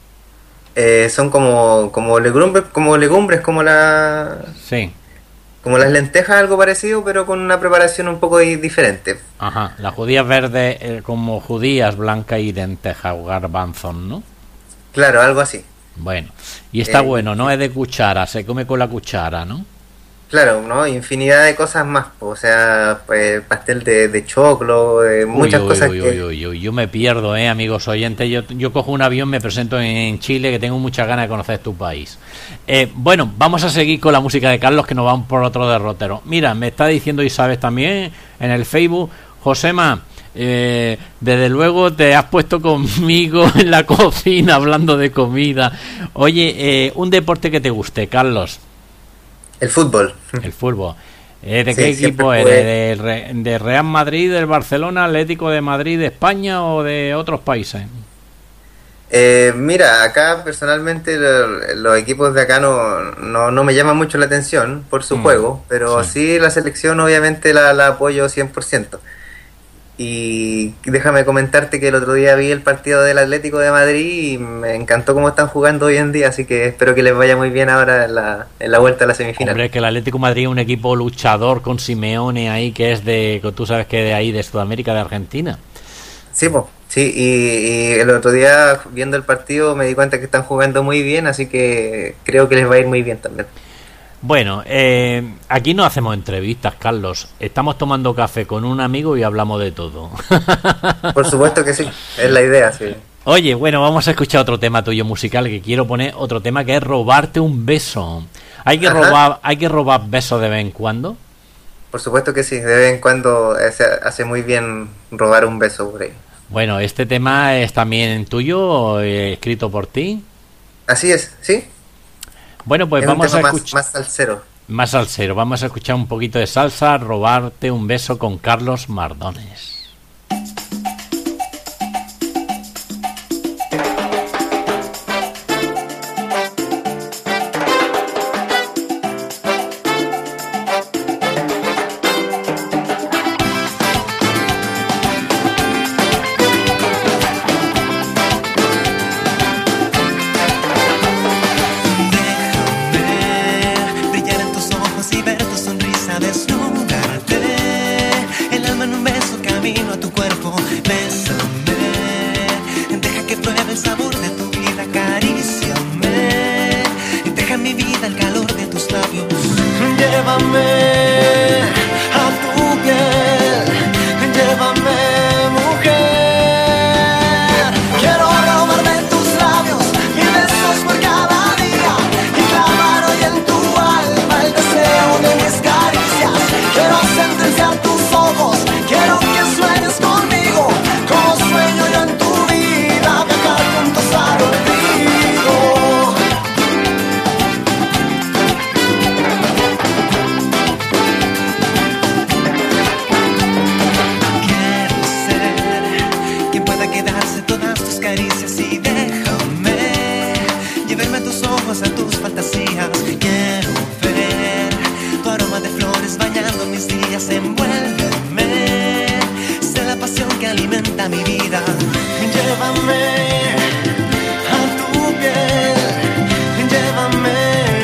Son como legumbres, como la... Sí. Como las lentejas, algo parecido, pero con una preparación un poco diferente. Ajá, las judías verdes como judías, blancas y lentejas o garbanzos, ¿no? Claro, algo así. Bueno, y está bueno, no es de cuchara, se come con la cuchara, ¿no? Claro, ¿no? Infinidad de cosas más, o sea, pues, pastel de choclo, muchas cosas que... Yo me pierdo, amigos oyentes, yo cojo un avión, me presento en Chile, que tengo muchas ganas de conocer tu país. Bueno, vamos a seguir con la música de Carlos, que nos vamos por otro derrotero. Mira, me está diciendo Isabel también en el Facebook, Josema, desde luego te has puesto conmigo en la cocina hablando de comida. Oye, un deporte que te guste, Carlos. El fútbol. El fútbol. ¿De qué equipo eres? ¿De Real Madrid, del Barcelona, Atlético de Madrid, de España o de otros países? Mira, acá personalmente los equipos de acá no me llaman mucho la atención por su juego, pero sí la selección obviamente la apoyo 100%. Y déjame comentarte que el otro día vi el partido del Atlético de Madrid y me encantó cómo están jugando hoy en día, así que espero que les vaya muy bien ahora en la vuelta a la semifinal. Hombre, que el Atlético de Madrid es un equipo luchador con Simeone ahí, que es tú sabes que de ahí, de Sudamérica, de Argentina. Sí, pues, sí, y el otro día viendo el partido me di cuenta que están jugando muy bien, así que creo que les va a ir muy bien también. Bueno, aquí no hacemos entrevistas, Carlos. Estamos tomando café con un amigo y hablamos de todo. Por supuesto que sí, es la idea, sí. Oye, bueno, vamos a escuchar otro tema tuyo musical, que quiero poner otro tema, que es Robarte un beso. ¿Hay que robar besos de vez en cuando? Por supuesto que sí, de vez en cuando hace muy bien robar un beso por ahí. Bueno, ¿este tema es también tuyo, escrito por ti? Así es, sí. Bueno, pues es vamos a escuchar más salsero. Más salsero. Vamos a escuchar un poquito de salsa, Robarte un beso con Carlos Mardones. contigo. Bésame, deja que pruebe el sabor de tu vida. Acaríciame, deja en mi vida el calor de tus labios. Llévame a tu piel, llévame, mujer. Quiero robar de tus labios mil besos por cada día y clavar hoy en tu alma el deseo de mis caricias. Quiero sentenciar tus ojos, quiero que sueñes conmigo, como sueño yo en tu vida, viajar juntos al olvido. Quiero ser quien pueda quedarse todas tus caricias y déjame llevarme a tus ojos, a tus fantasías. Quiero ver tu aroma de flores bañando mis días. Envuélveme, sé la pasión que alimenta mi vida. Llévame a tu piel, llévame,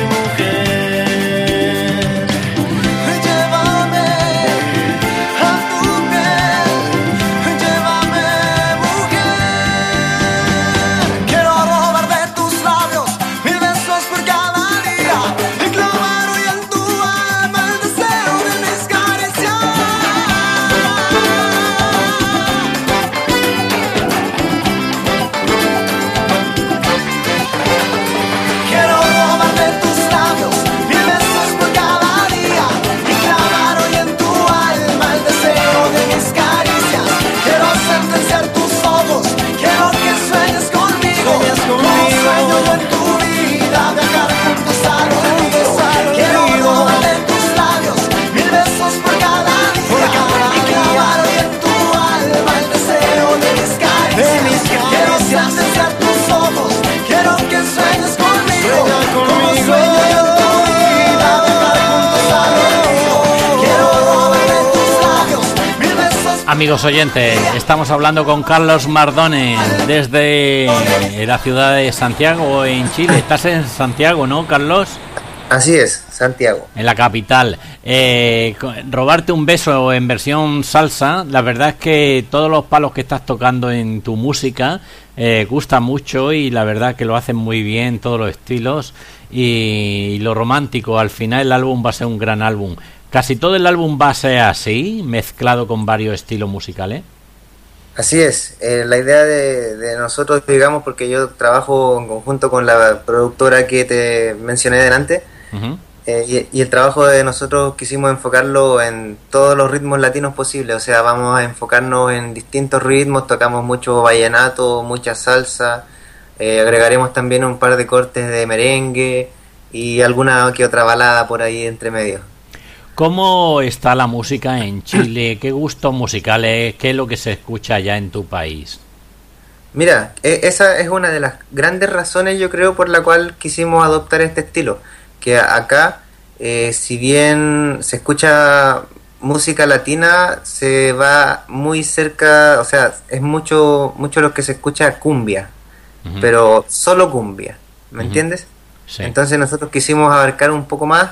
mujer. Llévame a tu piel, llévame, mujer. Quiero robar de tus labios mil besos por cada día y clavar hoy en tu alma el deseo de mis caricias. Quiero robar de tus labios mil besos por cada día y clavar hoy en tu alma el deseo de mis caricias. Quiero sentenciar tus ojos, quiero que sueñes conmigo, como sueño yo en tu vida, viajar juntos al olvido. Quiero robar de tus labios mil besos por cada día y clavar hoy en tu alma el deseo de mis caricias. Quiero sentenciar tus ojos, quiero que sueñes conmigo, como sueño yo en tu vida, viajar juntos al olvido. Quiero robar de tus labios mil besos. Amigos oyentes, estamos hablando con Carlos Mardones desde la ciudad de Santiago, en Chile. Estás en Santiago, ¿no, Carlos? Así es, Santiago. En la capital. Robarte un beso en versión salsa, la verdad es que todos los palos que estás tocando en tu música gusta mucho y la verdad que lo hacen muy bien, todos los estilos y lo romántico. Al final el álbum va a ser un gran álbum. Casi todo el álbum va a ser así, mezclado con varios estilos musicales. Así es, la idea de nosotros, digamos, porque yo trabajo en conjunto con la productora que te mencioné delante, Uh-huh. y el trabajo de nosotros quisimos enfocarlo en todos los ritmos latinos posibles, o sea, vamos a enfocarnos en distintos ritmos, tocamos mucho vallenato, mucha salsa, agregaremos también un par de cortes de merengue y alguna que otra balada por ahí entre medio. ¿Cómo está la música en Chile? ¿Qué gustos musicales? ¿Qué es lo que se escucha allá en tu país? Mira, esa es una de las grandes razones, yo creo, por la cual quisimos adoptar este estilo. Que acá, si bien se escucha música latina, se va muy cerca, o sea, es mucho lo que se escucha cumbia, Uh-huh. pero solo cumbia, ¿me Uh-huh. entiendes? Sí. Entonces nosotros quisimos abarcar un poco más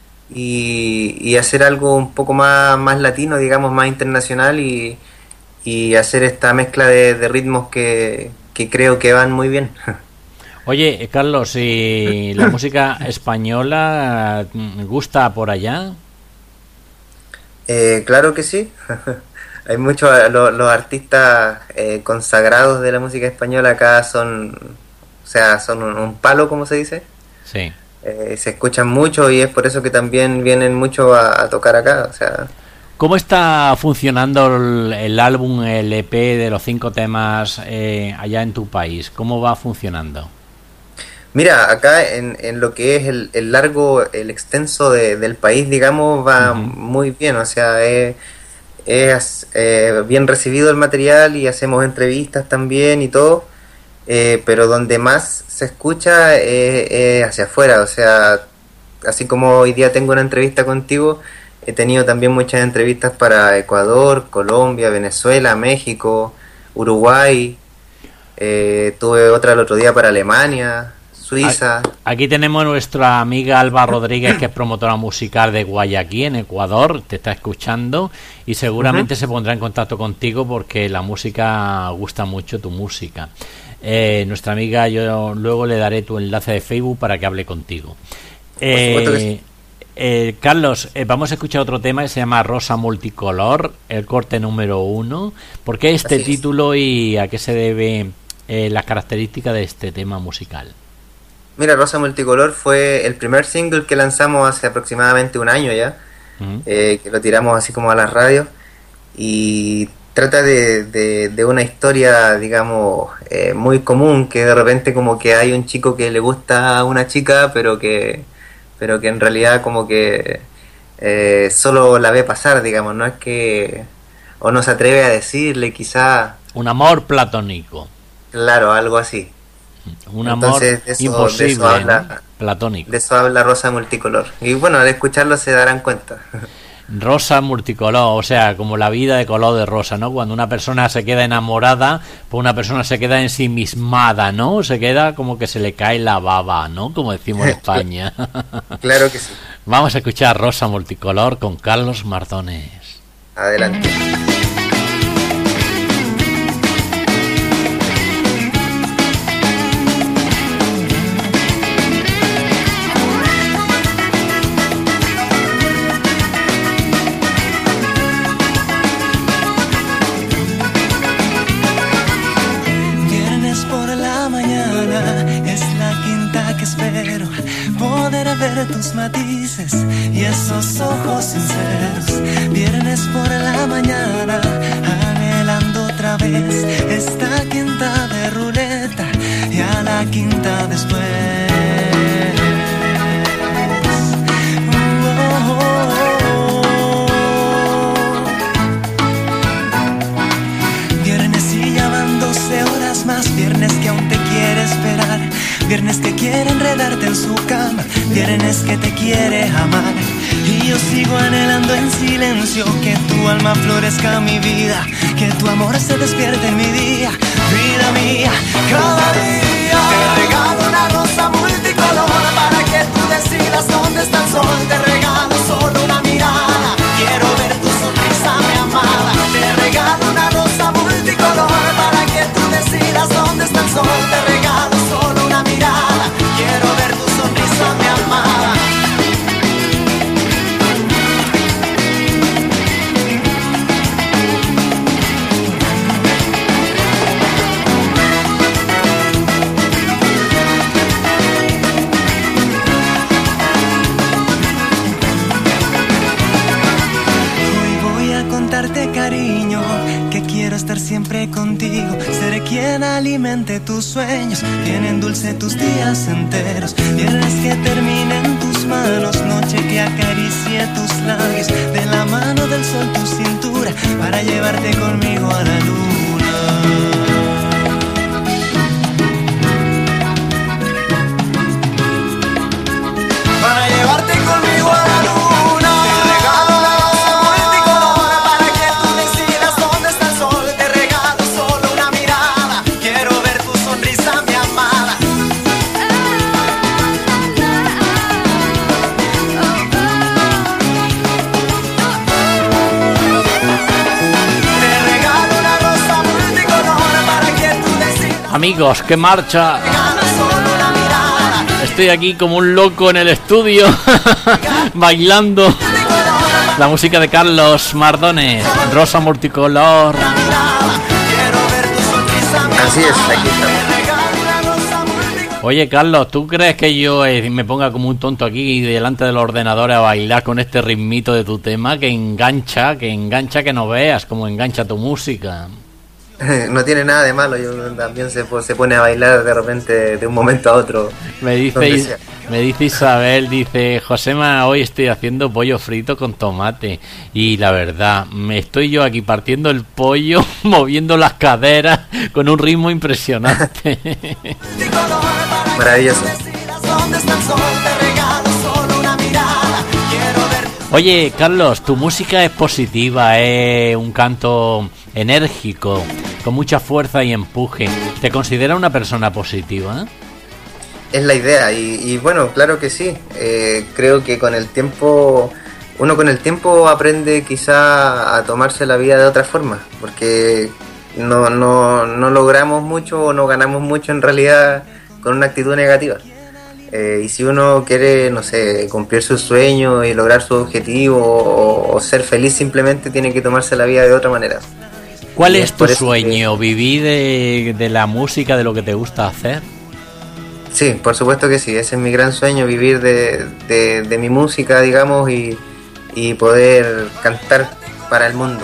y hacer algo un poco más latino, digamos, más internacional y hacer esta mezcla de ritmos que creo que van muy bien. Oye, Carlos, ¿y la música española gusta por allá? Claro que sí. Hay muchos, los artistas consagrados de la música española acá son, o sea, son un palo, como se dice. Sí. Se escuchan mucho y es por eso que también vienen mucho a tocar acá, o sea. ¿Cómo está funcionando el álbum, el EP de los 5 temas allá en tu país? ¿Cómo va funcionando? Mira, acá en lo que es el largo, el extenso del país, digamos, va Uh-huh. muy bien, o sea, es bien recibido el material y hacemos entrevistas también y todo, pero donde más se escucha es hacia afuera, o sea, así como hoy día tengo una entrevista contigo, he tenido también muchas entrevistas para Ecuador, Colombia, Venezuela, México, Uruguay, tuve otra el otro día para Alemania, Suiza. Aquí tenemos a nuestra amiga Alba Rodríguez, que es promotora musical de Guayaquil, en Ecuador, te está escuchando y seguramente se pondrá en contacto contigo porque la música gusta mucho, tu música. Nuestra amiga, yo luego le daré tu enlace de Facebook para que hable contigo. Por supuesto que sí. Carlos, vamos a escuchar otro tema que se llama Rosa Multicolor, el corte número 1. ¿Por qué este título y a qué se debe las características de este tema musical? Mira, Rosa Multicolor fue el primer single que lanzamos hace aproximadamente un año ya, que lo tiramos así como a la radio, y trata de una historia, digamos, muy común, que de repente como que hay un chico que le gusta a una chica, pero que en realidad como que solo la ve pasar, digamos, no es que, o no se atreve a decirle quizá. Un amor platónico. Claro, algo así. Un amor imposible, de eso habla, ¿no? Platónico. De eso habla Rosa Multicolor. Y bueno, al escucharlo se darán cuenta. Rosa multicolor, o sea, como la vida de color de rosa, ¿no? Cuando una persona se queda enamorada, pues una persona se queda ensimismada, ¿no? Se queda como que se le cae la baba, ¿no? Como decimos en España. Claro que sí. Vamos a escuchar Rosa Multicolor con Carlos Mardones. Adelante. Tus matices y esos ojos sinceros. Viernes por la mañana, anhelando otra vez esta quinta de ruleta y a la quinta después. Viernes y ya van 12 horas más, viernes que aún te quiere esperar. Viernes que quiere enredarte en su cama, viernes que te quiere amar. Y yo sigo anhelando en silencio que tu alma florezca mi vida, que tu amor se despierte en mi día, vida mía, cada día. Te regalo una rosa multicolor para que tú decidas dónde está el sol. Te regalo solo una mirada, quiero ver tu sonrisa, mi amada. Te regalo una rosa multicolor para que tú decidas dónde está el sol. Te regalo solo una mirada, quiero ver tu sonrisa, mi amada. Hoy voy a contarte, cariño, que quiero estar siempre contigo. Seré quien alimente tus sueños, quien endulce tus días enteros. Viernes que termine en tus manos, noche que acaricie tus labios. De la mano del sol tu cintura, para llevarte conmigo a la luna. Para llevarte conmigo a la luna. Amigos, ¡qué marcha! Estoy aquí como un loco en el estudio bailando la música de Carlos Mardones, Rosa Multicolor. Así es, aquí estamos. Oye, Carlos, ¿tú crees que yo me ponga como un tonto aquí delante del ordenador a bailar con este ritmito de tu tema que engancha, que no veas cómo engancha tu música? No tiene nada de malo, yo también se pone a bailar de repente de un momento a otro. Me dice Isabel, dice, Josema, hoy estoy haciendo pollo frito con tomate. Y la verdad, me estoy yo aquí partiendo el pollo, moviendo las caderas con un ritmo impresionante. Maravilloso. Oye, Carlos, tu música es positiva, es un canto enérgico, con mucha fuerza y empuje. ¿Te consideras una persona positiva? Es la idea y bueno, claro que sí. Creo que con el tiempo, uno con el tiempo aprende quizá a tomarse la vida de otra forma, porque no logramos mucho o no ganamos mucho en realidad con una actitud negativa. Y si uno quiere, no sé, cumplir su sueño y lograr su objetivo o ser feliz, simplemente tiene que tomarse la vida de otra manera. ¿Cuál es tu sueño? ¿Vivir de la música, de lo que te gusta hacer? Sí, por supuesto que sí, ese es mi gran sueño, vivir de mi música, digamos, y poder cantar para el mundo.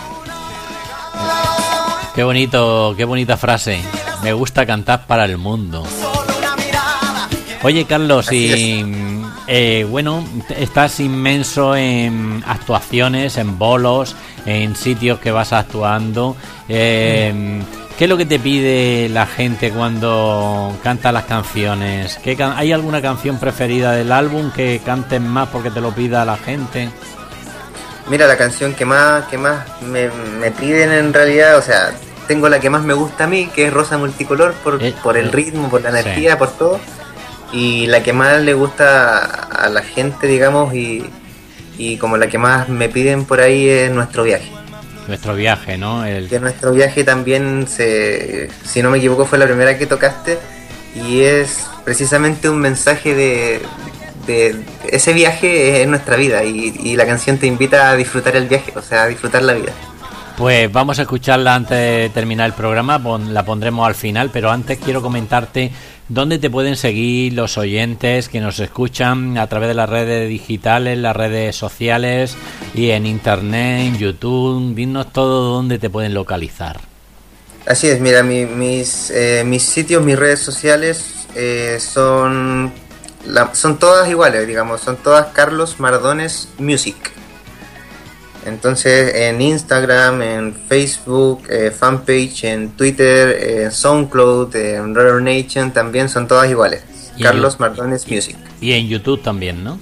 Qué bonito, qué bonita frase. Me gusta cantar para el mundo. Oye, Carlos, bueno, estás inmenso en actuaciones, en bolos, en sitios que vas actuando. ¿Qué es lo que te pide la gente cuando canta las canciones? ¿Hay alguna canción preferida del álbum que cantes más porque te lo pida la gente? Mira, la canción que más me piden en realidad, o sea, tengo la que más me gusta a mí, que es Rosa Multicolor, por el ritmo, por la energía, sí, por todo. Y la que más le gusta a la gente, digamos, y como la que más me piden por ahí es Nuestro Viaje. Nuestro Viaje, ¿no? Que Nuestro Viaje también, si no me equivoco, fue la primera que tocaste, y es precisamente un mensaje de ese viaje en nuestra vida, y la canción te invita a disfrutar el viaje, o sea, a disfrutar la vida. Pues vamos a escucharla antes de terminar el programa, la pondremos al final, pero antes quiero comentarte dónde te pueden seguir los oyentes que nos escuchan a través de las redes digitales, las redes sociales y en internet, en YouTube. Dinos todo dónde te pueden localizar. Así es, mira, mis sitios, mis redes sociales son todas iguales, digamos, son todas Carlos Mardones Music. Entonces en Instagram, en Facebook, fanpage, en Twitter, en SoundCloud, en Rare Nation también son todas iguales. Carlos Mardones Music. Y en YouTube también, ¿no?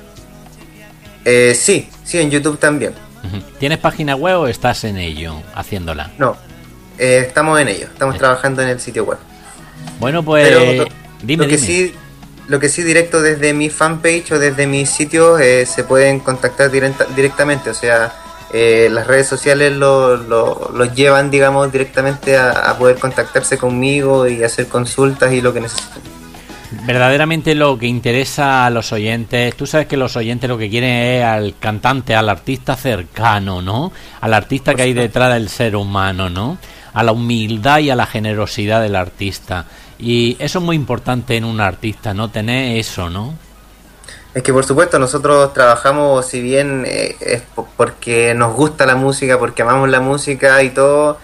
Sí, en YouTube también. ¿Tienes página web o estás en ello, haciéndola? No, estamos en ello, estamos trabajando en el sitio web. Bueno, pues pero dime. Lo que sí, directo desde mi fanpage o desde mi sitio se pueden contactar directamente, o sea, las redes sociales los llevan, digamos, directamente a poder contactarse conmigo y hacer consultas y lo que necesiten. Verdaderamente lo que interesa a los oyentes, tú sabes que los oyentes lo que quieren es al cantante, al artista cercano, ¿no? Al artista que hay detrás del ser humano, ¿no? A la humildad y a la generosidad del artista. Y eso es muy importante en un artista, ¿no? Tener eso, ¿no? Es que por supuesto nosotros trabajamos, si bien es porque nos gusta la música, porque amamos la música y todo,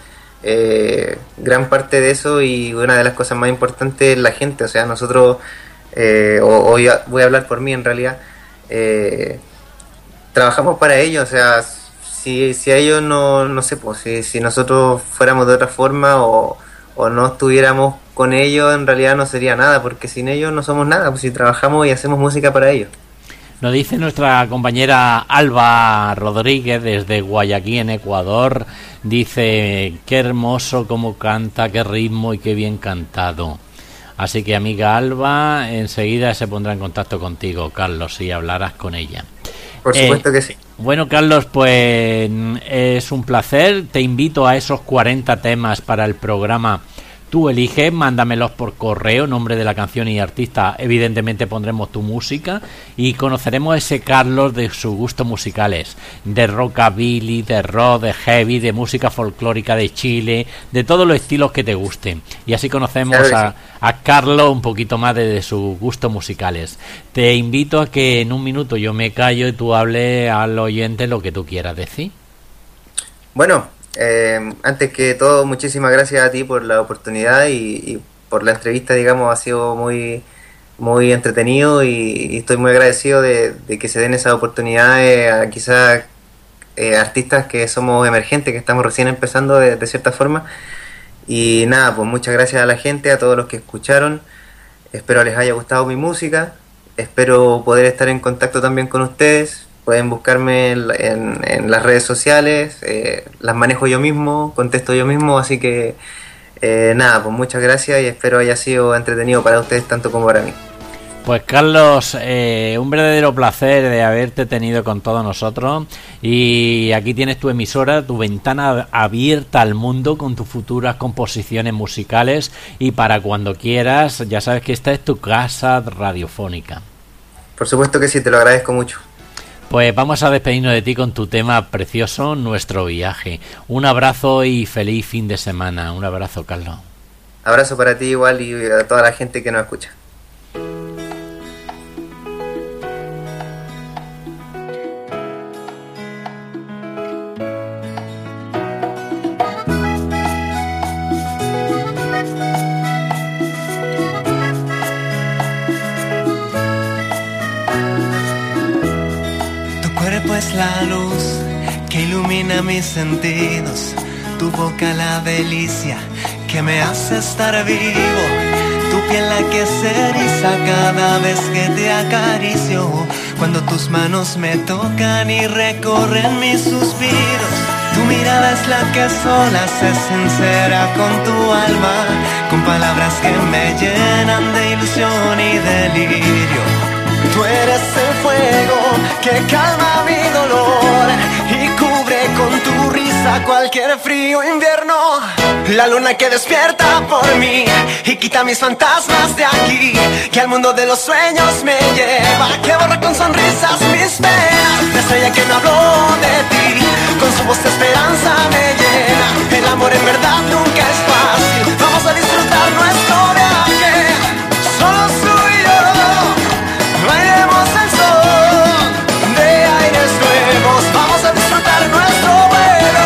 gran parte de eso y una de las cosas más importantes es la gente. O sea, nosotros, hoy voy a hablar por mí en realidad, trabajamos para ellos. O sea, si a ellos no sé, pues si nosotros fuéramos de otra forma o no estuviéramos con ellos, en realidad no sería nada, porque sin ellos no somos nada, pues si trabajamos y hacemos música para ellos. Nos dice nuestra compañera Alba Rodríguez desde Guayaquil, en Ecuador, dice: qué hermoso cómo canta, qué ritmo y qué bien cantado. Así que, amiga Alba, enseguida se pondrá en contacto contigo, Carlos, si hablarás con ella. Por supuesto que sí. Bueno, Carlos, pues es un placer. Te invito a esos 40 temas para el programa. Tú eliges, mándamelos por correo, nombre de la canción y artista. Evidentemente pondremos tu música y conoceremos ese Carlos de sus gustos musicales, de rockabilly, de rock, de heavy, de música folclórica de Chile, de todos los estilos que te gusten. Y así conocemos a Carlos un poquito más de sus gustos musicales. Te invito a que en un minuto yo me callo y tú hables al oyente lo que tú quieras decir. Bueno, antes que todo, muchísimas gracias a ti por la oportunidad y por la entrevista, digamos, ha sido muy muy entretenido y estoy muy agradecido de que se den esas oportunidades a quizás artistas que somos emergentes, que estamos recién empezando de cierta forma. Y nada, pues muchas gracias a la gente, a todos los que escucharon. Espero les haya gustado mi música, espero poder estar en contacto también con ustedes. Pueden buscarme en las redes sociales, las manejo yo mismo, contesto yo mismo, así que Nada, pues muchas gracias y espero haya sido entretenido para ustedes tanto como para mí. Pues Carlos, un verdadero placer de haberte tenido con todos nosotros, y aquí tienes tu emisora, tu ventana abierta al mundo con tus futuras composiciones musicales, y para cuando quieras, ya sabes que esta es tu casa radiofónica. Por supuesto que sí, te lo agradezco mucho. Pues vamos a despedirnos de ti con tu tema precioso, Nuestro Viaje. Un abrazo y feliz fin de semana. Un abrazo, Carlos. Abrazo para ti igual y a toda la gente que nos escucha. Es la luz que ilumina mis sentidos, tu boca la delicia que me hace estar vivo, tu piel la que se eriza cada vez que te acaricio, cuando tus manos me tocan y recorren mis suspiros, tu mirada es la que sola se sincera con tu alma, con palabras que me llenan de ilusión y delirio. Tú eres el fuego que calma mi dolor y cubre con tu risa cualquier frío invierno. La luna que despierta por mí y quita mis fantasmas de aquí, que al mundo de los sueños me lleva, que borra con sonrisas mis penas. La estrella que me habló de ti, con su voz de esperanza me llena. El amor en verdad nunca es fácil, vamos a disfrutar nuestro viaje, solo tú y yo. Bailemos el sol de aires nuevos, vamos a disfrutar nuestro vuelo.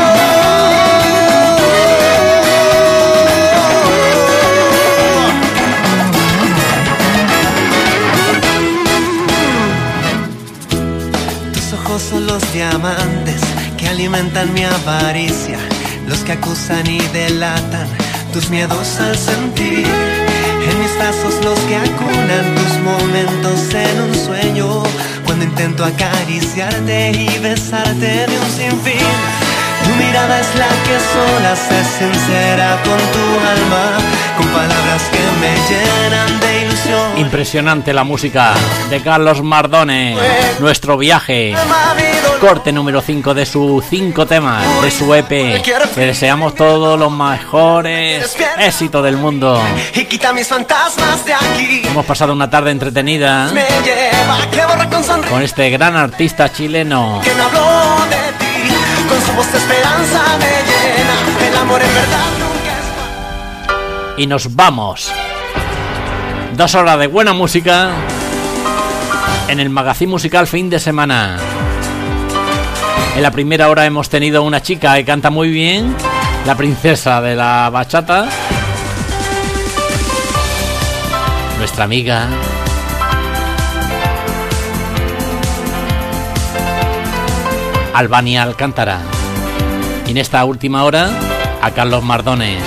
Tus ojos son los diamantes que alimentan mi avaricia, los que acusan y delatan tus miedos al sentir. En mis brazos los que acunan tus momentos en un sueño, cuando intento acariciarte y besarte de un sinfín. Tu mirada es la que sola se sincera con tu alma, con palabras que me llenan de ilusión. Impresionante la música de Carlos Mardones, Nuestro Viaje, corte número 5 de sus 5 temas, de su EP. Le deseamos todos los mejores éxitos del mundo. Y quita mis fantasmas de aquí. Hemos pasado una tarde entretenida Me lleva, que borra con sonrisa con este gran artista chileno. que me habló de ti, con su voz de esperanza me llena. El amor en verdad nunca es. Y nos vamos. 2 horas de buena música en el magazine musical fin de semana. En la primera hora hemos tenido una chica que canta muy bien, la princesa de la bachata, nuestra amiga Albania Alcántara. Y en esta última hora a Carlos Mardones.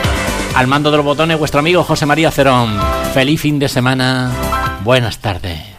Al mando de los botones vuestro amigo José María Cerón. Feliz fin de semana. Buenas tardes.